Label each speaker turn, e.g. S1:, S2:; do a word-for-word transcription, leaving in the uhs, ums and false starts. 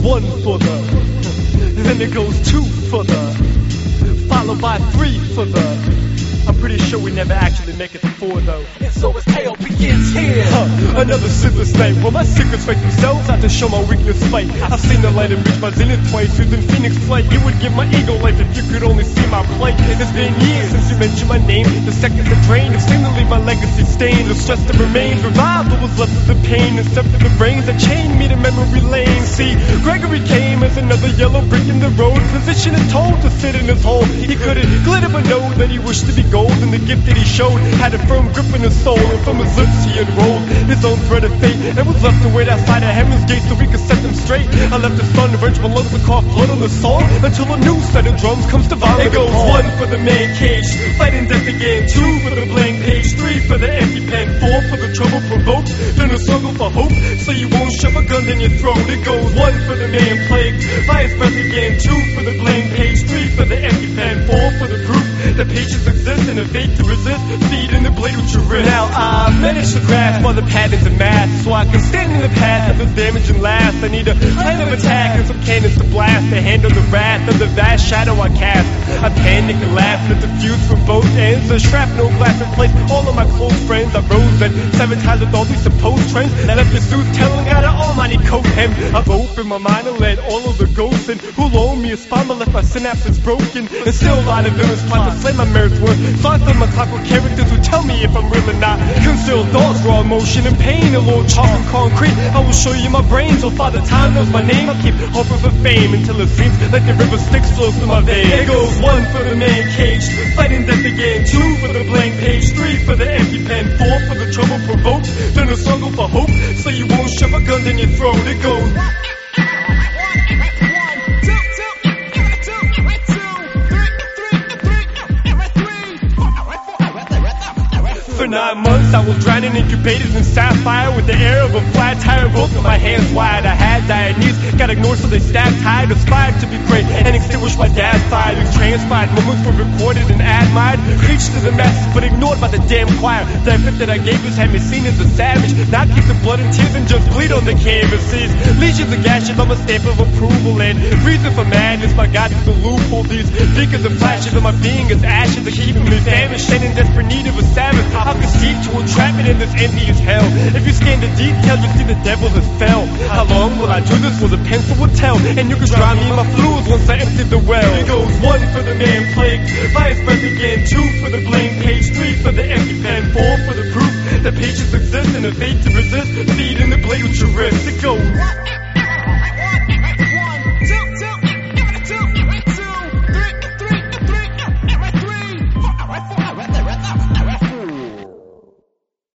S1: one for the, then it goes two for the, followed by three for the. I'm pretty sure we never actually make it to four though.
S2: And so its tale begins here.
S1: Huh, another sleepless night. Well, my secrets fake themselves out to show my weakness fight. I've seen the light and reach my zenith twice. Using Phoenix flight, it would give my ego life if you could only see my plight. It's been years since you mentioned my name. The seconds that drained have seemed to leave my legacy stained. The stress that remains revived what was left of the pain. Except for the brains that chained me to memory lane. See, Gregory came as another yellow brick in the road. Position and told to sit in his hole. He couldn't glitter but know that he wished to be gold. And the gift that he showed had a firm grip in his soul. And from his lips he unrolled his own thread of fate, and was left to wait outside of heaven's gate so we could set them straight. I left the sun to wrench my lungs to cough blood on the song, until a new set of drums comes to vomit. It goes one for the man cage, fighting death again. Two for the blank page, three for the empty pen, four for the trouble provoked, then a struggle for hope, so you won't shove a gun in your throat. It goes one for the man plagued by his breath again. Two for the blank page, three for the empty pen, four for the proof that patience exists and a fate to resist. Feed in the blade with your wrist. Now I managed to grasp all the patterns of math, so I can stand in the path of this damage and last. I need a plan of attack and some cannons to blast, to handle the wrath of the vast shadow I cast. I panic and laugh and the fuse from both ends. The shrapnel glass replaced all of my close friends. I rose and sabotaged with all these supposed trends. I left the suit telling God an almighty coat hem. I've opened my mind and let all of the ghosts in who loan me a spine, but left my synapses broken. And still a lot of villains plot to slay my merits worth. So I fill my clock with characters who tell me if I'm real or not. Concealed thoughts, raw emotion and pain. A little chalk and concrete, I will show you my brain. So Father Time knows my name. I'll keep hoping for fame until it seems like the river Styx flows through my veins. It goes one for the man caged, fighting death again. Two for the blank page, three for the empty pen, four for the trouble provoked, then a struggle for hope, so you won't shove a gun in your throat. It goes for nine months I was drowning incubated in sapphire, with the air of a flat tire, both of my hands wide. I had diabetes, got ignored so they stabbed high. Aspired to be great and extinguished my dad's fire. These transpired moments were recorded and admired, preached to the masses but ignored by the damn choir. The effort that I gave us had me seen as a savage. Now keep the blood and tears and just bleed on the canvases. Legions of gashes on my stamp of approval, and reason for madness, my God is the loophole. These beacons and flashes of my being as ashes are keeping me famished and in desperate need of a Sabbath. I conceive to entrap it in this envious hell. If you scan the detail, you see the devil has fell. How long will I do this? Well, the pencil will tell, and you can drown me in my fluids once I empty the well. It goes one for the man plagued by his breath again. Two for the blank page, three for the empty pen, four for the proof that patience exists and a fate to resist. Feed in the blade with your wrist. It goes